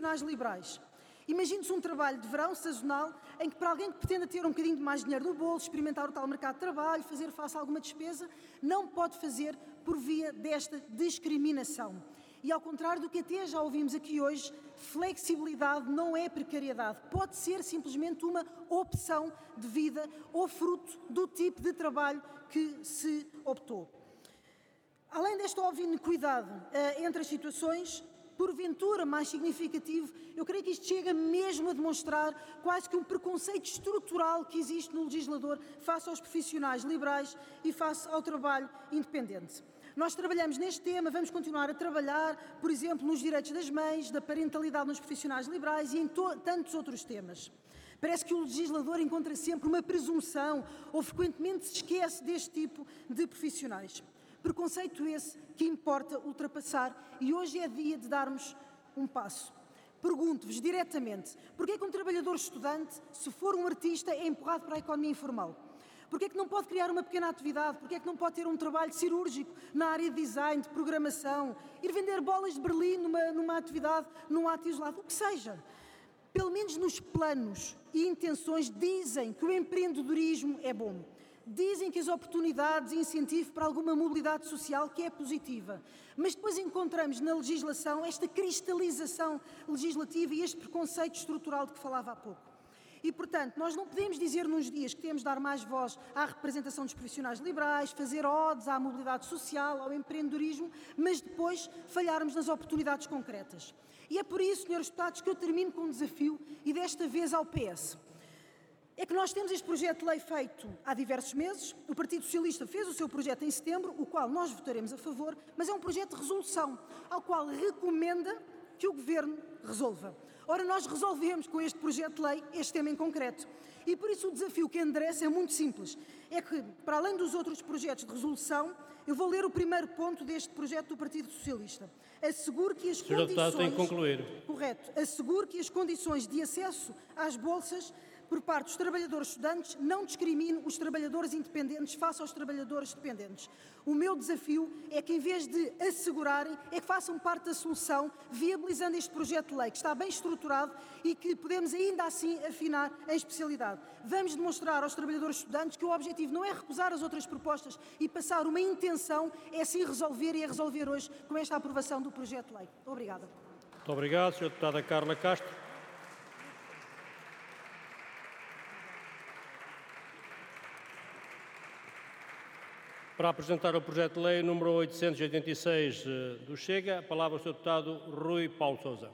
profissionais liberais. Imagine-se um trabalho de verão sazonal em que, para alguém que pretenda ter um bocadinho de mais dinheiro no bolso, experimentar o tal mercado de trabalho, fazer face a alguma despesa, não pode fazer por via desta discriminação. E ao contrário do que até já ouvimos aqui hoje, flexibilidade não é precariedade. Pode ser simplesmente uma opção de vida ou fruto do tipo de trabalho que se optou. Além desta óbvia iniquidade entre as situações, porventura mais significativo, eu creio que isto chega mesmo a demonstrar quase que um preconceito estrutural que existe no legislador face aos profissionais liberais e face ao trabalho independente. Nós trabalhamos neste tema, vamos continuar a trabalhar, por exemplo, nos direitos das mães, da parentalidade nos profissionais liberais e em tantos outros temas. Parece que o legislador encontra sempre uma presunção ou frequentemente se esquece deste tipo de profissionais. Preconceito esse que importa ultrapassar e hoje é dia de darmos um passo. Pergunto-vos diretamente, porquê é que um trabalhador estudante, se for um artista, é empurrado para a economia informal? Porquê é que não pode criar uma pequena atividade? Porquê é que não pode ter um trabalho cirúrgico na área de design, de programação? Ir vender bolas de Berlim numa atividade, num ato isolado? O que seja. Pelo menos nos planos e intenções dizem que o empreendedorismo é bom. Dizem que as oportunidades e incentivo para alguma mobilidade social que é positiva. Mas depois encontramos na legislação esta cristalização legislativa e este preconceito estrutural de que falava há pouco. E, portanto, nós não podemos dizer nos dias que temos de dar mais voz à representação dos profissionais liberais, fazer odes à mobilidade social, ao empreendedorismo, mas depois falharmos nas oportunidades concretas. E é por isso, senhores deputados, que eu termino com um desafio, e desta vez ao PS. É que nós temos este projeto de lei feito há diversos meses, o Partido Socialista fez o seu projeto em setembro, o qual nós votaremos a favor, mas é um projeto de resolução, ao qual recomenda que o Governo resolva. Ora, nós resolvemos com este projeto de lei este tema em concreto. E por isso o desafio que endereça é muito simples. É que, para além dos outros projetos de resolução, eu vou ler o primeiro ponto deste projeto do Partido Socialista. Asseguro que as condições... tem que concluir. Correto. Asseguro que as condições de acesso às bolsas por parte dos trabalhadores estudantes não discrimine os trabalhadores independentes face aos trabalhadores dependentes. O meu desafio é que, em vez de assegurarem, é que façam parte da solução, viabilizando este projeto de lei, que está bem estruturado e que podemos ainda assim afinar em especialidade. Vamos demonstrar aos trabalhadores estudantes que o objetivo não é recusar as outras propostas e passar uma intenção, é sim resolver e é resolver hoje com esta aprovação do projeto de lei. Obrigada. Muito obrigado, Sra. Deputada Carla Castro. Para apresentar o projeto de lei número 886 do Chega, a palavra ao Sr. Deputado Rui Paulo Sousa.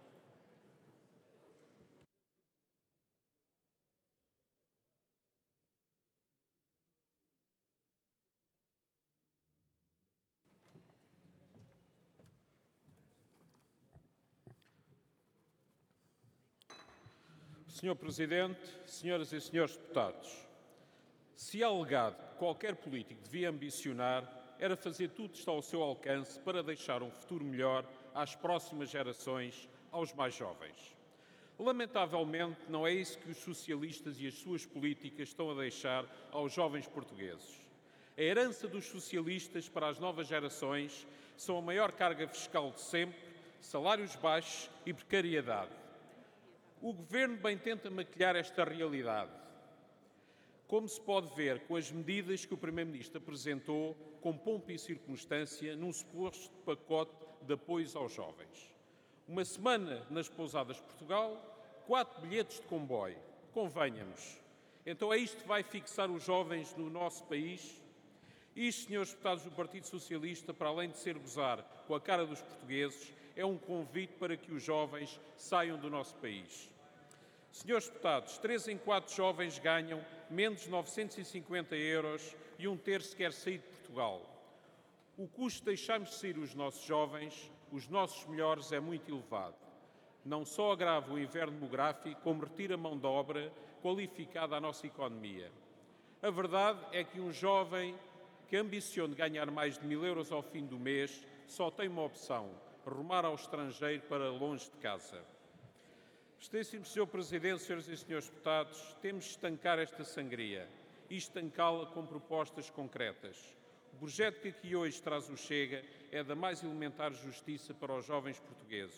Senhor Presidente, senhoras e senhores deputados, se é alegado que qualquer político devia ambicionar era fazer tudo que está ao seu alcance para deixar um futuro melhor às próximas gerações, aos mais jovens. Lamentavelmente, não é isso que os socialistas e as suas políticas estão a deixar aos jovens portugueses. A herança dos socialistas para as novas gerações são a maior carga fiscal de sempre, salários baixos e precariedade. O Governo bem tenta maquilhar esta realidade, como se pode ver com as medidas que o Primeiro-Ministro apresentou com pompa e circunstância num suposto pacote de apoios aos jovens. Uma semana nas pousadas de Portugal, 4 bilhetes de comboio. Convenha-nos. Então é isto que vai fixar os jovens no nosso país? Isto, senhores deputados do Partido Socialista, para além de ser gozar com a cara dos portugueses, é um convite para que os jovens saiam do nosso país. Senhores deputados, 3 em 4 jovens ganham menos de 950 euros e um terço quer sair de Portugal. O custo de deixarmos de sair os nossos jovens, os nossos melhores, é muito elevado. Não só agrava o inverno demográfico, como retira mão de obra qualificada à nossa economia. A verdade é que um jovem que ambicione ganhar mais de 1.000 euros ao fim do mês só tem uma opção: rumar ao estrangeiro para longe de casa. Excelentíssimo Sr. Presidente, senhoras e senhores deputados, temos de estancar esta sangria e estancá-la com propostas concretas. O projeto que aqui hoje traz o Chega é da mais elementar justiça para os jovens portugueses.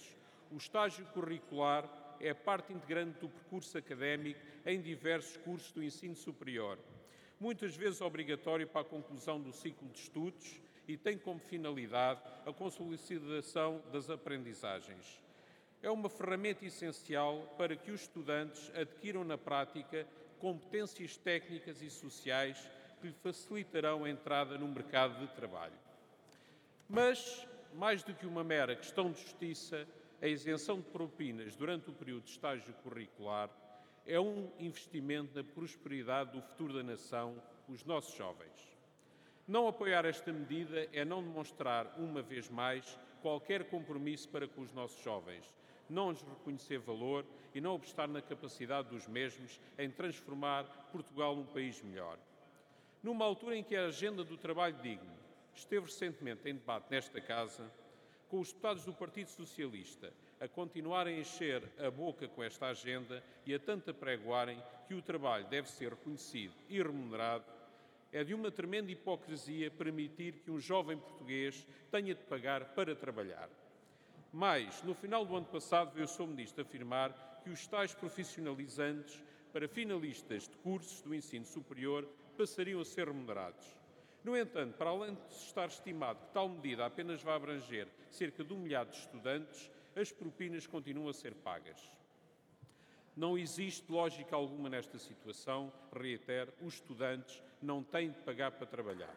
O estágio curricular é parte integrante do percurso académico em diversos cursos do ensino superior, muitas vezes obrigatório para a conclusão do ciclo de estudos e tem como finalidade a consolidação das aprendizagens. É uma ferramenta essencial para que os estudantes adquiram na prática competências técnicas e sociais que lhe facilitarão a entrada no mercado de trabalho. Mas, mais do que uma mera questão de justiça, a isenção de propinas durante o período de estágio curricular é um investimento na prosperidade do futuro da nação, os nossos jovens. Não apoiar esta medida é não demonstrar, uma vez mais, qualquer compromisso para com os nossos jovens, não lhes reconhecer valor e não apostar na capacidade dos mesmos em transformar Portugal num país melhor. Numa altura em que a agenda do trabalho digno esteve recentemente em debate nesta Casa, com os deputados do Partido Socialista a continuarem a encher a boca com esta agenda e a tanto apregoarem que o trabalho deve ser reconhecido e remunerado, é de uma tremenda hipocrisia permitir que um jovem português tenha de pagar para trabalhar. Mas, no final do ano passado, veio o Sr. Ministro afirmar que os tais profissionalizantes para finalistas de cursos do ensino superior passariam a ser remunerados. No entanto, para além de estar estimado que tal medida apenas vai abranger cerca de 1 milhar de estudantes, as propinas continuam a ser pagas. Não existe lógica alguma nesta situação. Reitero, os estudantes não têm de pagar para trabalhar.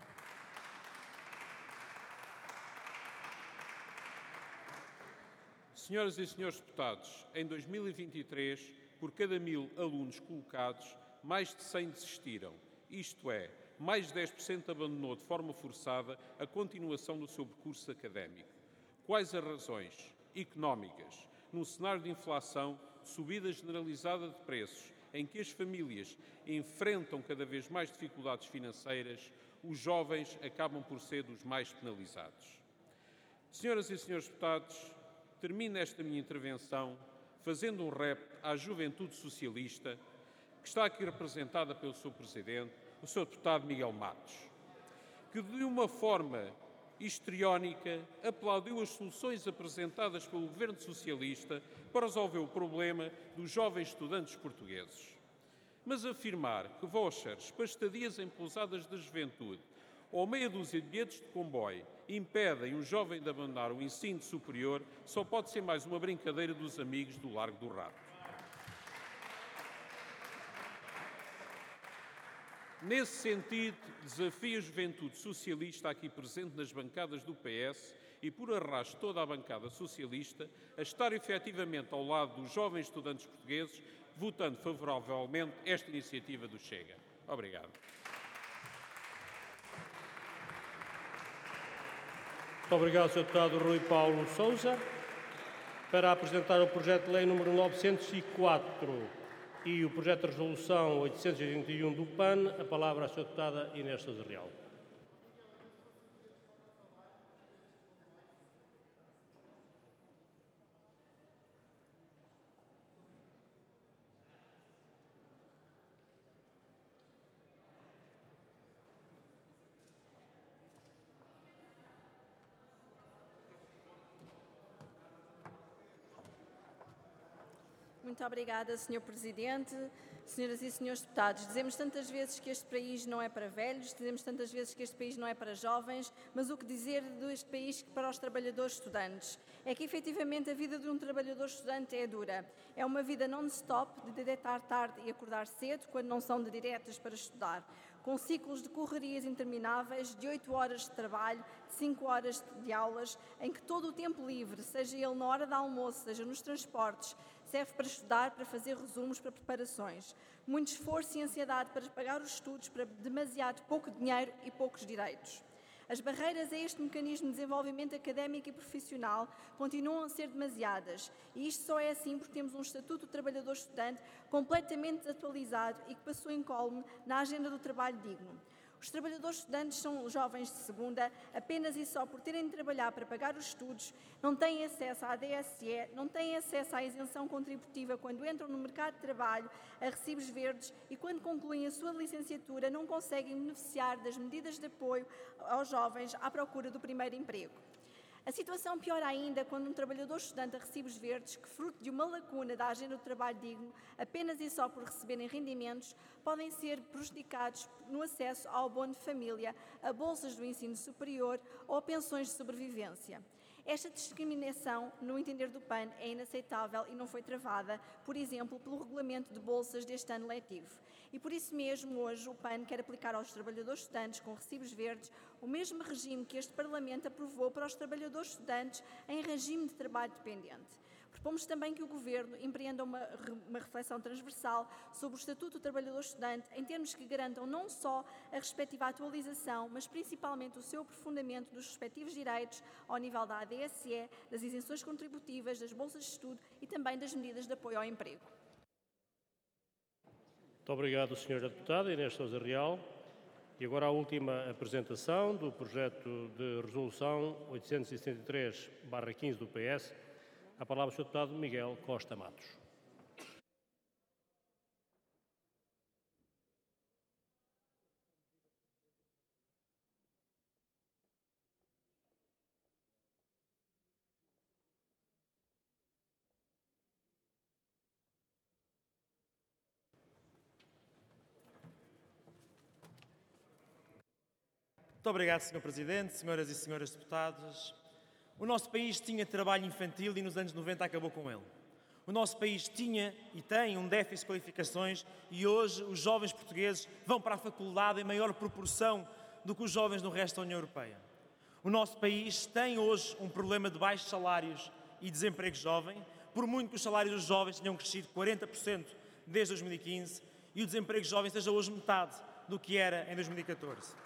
Senhoras e senhores deputados, em 2023, por cada 1000 alunos colocados, mais de 100 desistiram. Isto é, mais de 10% abandonou de forma forçada a continuação do seu percurso académico. Quais as razões? Económicas. Num cenário de inflação, de subida generalizada de preços, em que as famílias enfrentam cada vez mais dificuldades financeiras, os jovens acabam por ser dos mais penalizados. Senhoras e senhores deputados, termino esta minha intervenção fazendo um repto à juventude socialista, que está aqui representada pelo Sr. Presidente, o Sr. Deputado Miguel Matos, que de uma forma histriónica aplaudiu as soluções apresentadas pelo Governo Socialista para resolver o problema dos jovens estudantes portugueses. Mas afirmar que vouchers para estadias em pousadas da juventude ou meia dúzia de bilhetes de comboio impedem um jovem de abandonar o ensino superior só pode ser mais uma brincadeira dos amigos do Largo do Rato. Nesse sentido, desafio a juventude socialista aqui presente nas bancadas do PS e por arrasto toda a bancada socialista a estar efetivamente ao lado dos jovens estudantes portugueses, votando favoravelmente esta iniciativa do Chega. Obrigado. Muito obrigado, Sr. Deputado Rui Paulo Sousa. Para apresentar o projeto de lei número 904 e o projeto de resolução 881 do PAN, a palavra à Sra. Deputada Inês Sousa Real. Muito obrigada, Sr. Presidente. Senhoras e senhores deputados, dizemos tantas vezes que este país não é para velhos, dizemos tantas vezes que este país não é para jovens, mas o que dizer deste país para os trabalhadores estudantes? É que, efetivamente, a vida de um trabalhador estudante é dura. É uma vida non-stop, de deitar tarde e acordar cedo, quando não são de diretas para estudar, com ciclos de correrias intermináveis, de 8 horas de trabalho, de 5 horas de aulas, em que todo o tempo livre, seja ele na hora de almoço, seja nos transportes, serve para estudar, para fazer resumos, para preparações. Muito esforço e ansiedade para pagar os estudos, para demasiado pouco dinheiro e poucos direitos. As barreiras a este mecanismo de desenvolvimento académico e profissional continuam a ser demasiadas, e isto só é assim porque temos um Estatuto do Trabalhador Estudante completamente desatualizado e que passou incólume na agenda do trabalho digno. Os trabalhadores estudantes são jovens de segunda, apenas e só por terem de trabalhar para pagar os estudos, não têm acesso à DSE, não têm acesso à isenção contributiva quando entram no mercado de trabalho, a recibos verdes e quando concluem a sua licenciatura não conseguem beneficiar das medidas de apoio aos jovens à procura do primeiro emprego. A situação piora ainda quando um trabalhador estudante a recibos verdes, que fruto de uma lacuna da agenda do trabalho digno, apenas e só por receberem rendimentos, podem ser prejudicados no acesso ao abono de família, a bolsas do ensino superior ou a pensões de sobrevivência. Esta discriminação, no entender do PAN, é inaceitável e não foi travada, por exemplo, pelo regulamento de bolsas deste ano letivo. E por isso mesmo, hoje, o PAN quer aplicar aos trabalhadores estudantes com recibos verdes o mesmo regime que este Parlamento aprovou para os trabalhadores estudantes em regime de trabalho dependente. Propomos também que o Governo empreenda uma reflexão transversal sobre o Estatuto do Trabalhador Estudante em termos que garantam não só a respectiva atualização, mas principalmente o seu aprofundamento dos respectivos direitos ao nível da ADSE, das isenções contributivas, das bolsas de estudo e também das medidas de apoio ao emprego. Muito obrigado, Sra. Deputada Inês Sousa Real. E agora a última apresentação do projeto de resolução 873/15 do PS. A palavra ao Sr. Deputado Miguel Costa Matos. Muito obrigado, Sr. Presidente, senhoras e senhores deputados. O nosso país tinha trabalho infantil e nos anos 90 acabou com ele. O nosso país tinha e tem um déficit de qualificações e hoje os jovens portugueses vão para a faculdade em maior proporção do que os jovens no resto da União Europeia. O nosso país tem hoje um problema de baixos salários e desemprego jovem, por muito que os salários dos jovens tenham crescido 40% desde 2015 e o desemprego jovem seja hoje metade do que era em 2014.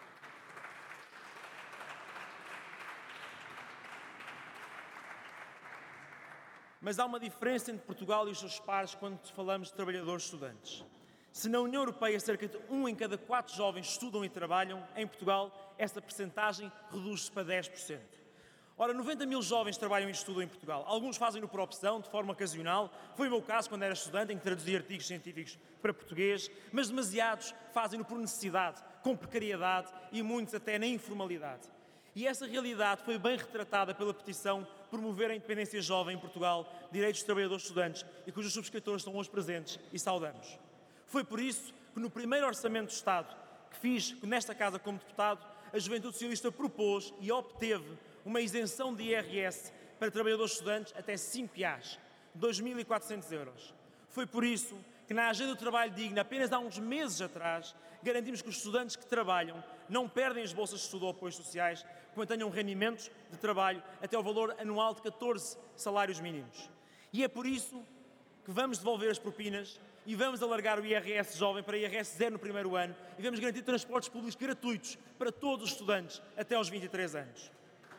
Mas há uma diferença entre Portugal e os seus pares quando falamos de trabalhadores estudantes. Se na União Europeia cerca de 1 em cada 4 jovens estudam e trabalham, em Portugal esta percentagem reduz-se para 10%. Ora, 90 mil jovens trabalham e estudam em Portugal. Alguns fazem-no por opção, de forma ocasional. Foi o meu caso quando era estudante, em que traduzia artigos científicos para português, mas demasiados fazem-no por necessidade, com precariedade e muitos até na informalidade. E essa realidade foi bem retratada pela petição Promover a Independência Jovem em Portugal, Direitos dos Trabalhadores Estudantes, e cujos subscritores estão hoje presentes e saudamos. Foi por isso que no primeiro Orçamento do Estado que fiz nesta Casa como deputado, a Juventude Socialista propôs e obteve uma isenção de IRS para trabalhadores estudantes até 5 IAs, 2.400 euros. Foi por isso que na Agenda do Trabalho Digno, apenas há uns meses atrás, garantimos que os estudantes que trabalham não perdem as bolsas de estudo ou apoios sociais, quando tenham rendimentos de trabalho até ao valor anual de 14 salários mínimos. E é por isso que vamos devolver as propinas e vamos alargar o IRS jovem para IRS zero no primeiro ano e vamos garantir transportes públicos gratuitos para todos os estudantes até aos 23 anos.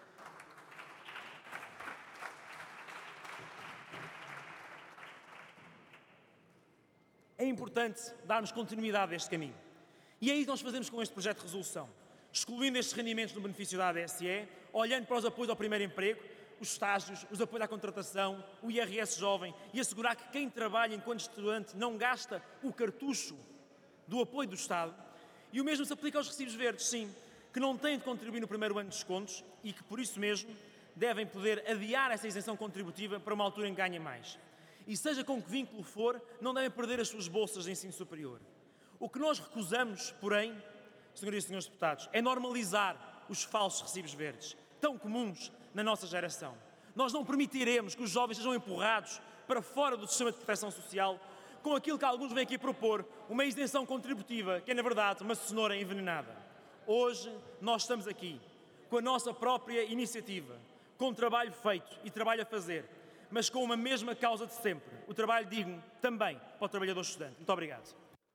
É importante darmos continuidade a este caminho. E é isso que nós fazemos com este projeto de resolução. Excluindo estes rendimentos no benefício da ADSE, olhando para os apoios ao primeiro emprego, os estágios, os apoios à contratação, o IRS jovem e assegurar que quem trabalha enquanto estudante não gasta o cartucho do apoio do Estado. E o mesmo se aplica aos recibos verdes, sim, que não têm de contribuir no primeiro ano de descontos e que, por isso mesmo, devem poder adiar essa isenção contributiva para uma altura em que ganhem mais. E seja com que vínculo for, não devem perder as suas bolsas de ensino superior. O que nós recusamos, porém, senhoras e senhores deputados, é normalizar os falsos recibos verdes, tão comuns na nossa geração. Nós não permitiremos que os jovens sejam empurrados para fora do sistema de proteção social com aquilo que alguns vêm aqui propor, uma isenção contributiva, que é, na verdade, uma cenoura envenenada. Hoje, nós estamos aqui, com a nossa própria iniciativa, com trabalho feito e trabalho a fazer, mas com uma mesma causa de sempre, o trabalho digno também para o trabalhador estudante. Muito obrigado.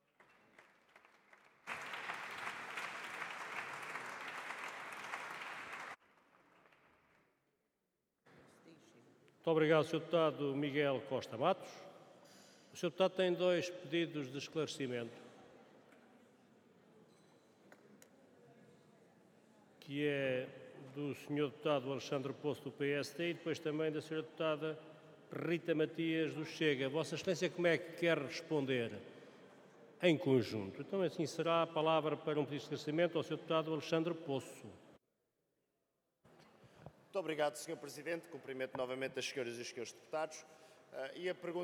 Muito obrigado, Sr. Deputado Miguel Costa Matos. O Sr. Deputado tem 2 pedidos de esclarecimento, que é do Sr. Deputado Alexandre Poço, do PSD, e depois também da Sra. Deputada Rita Matias, do Chega. Vossa Excelência, como é que quer responder? Em conjunto. Então, assim será a palavra para um pedido de esclarecimento ao Sr. Deputado Alexandre Poço. Muito Muito obrigado, Sr. Presidente. Cumprimento novamente as senhoras e os senhores deputados. E a pergunta